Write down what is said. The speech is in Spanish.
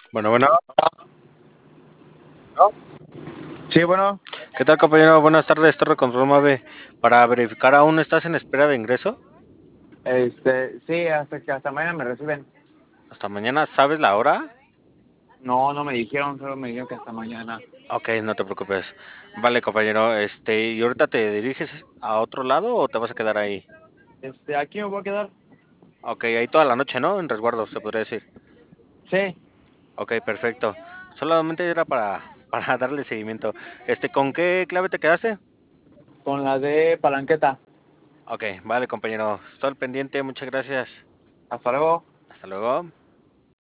Bueno, bueno, ¿no? Sí, bueno, ¿Qué tal, compañero? Buenas tardes, Torre Control Mave. Para verificar, ¿aún estás en espera de ingreso? sí, hasta mañana me reciben. Hasta mañana, ¿sabes la hora? No, no me dijeron, solo me dijeron que hasta mañana. Ok, no te preocupes. Vale, compañero, ¿y ahorita te diriges a otro lado o te vas a quedar ahí? Aquí me voy a quedar. Ok, ahí toda la noche, ¿no? En resguardo, se podría decir. Sí, Ok, perfecto. Solamente era para darle seguimiento. ¿Con qué clave te quedaste? con la de palanqueta. Ok, vale, compañero. Estoy al pendiente, muchas gracias. Hasta luego. Hasta luego.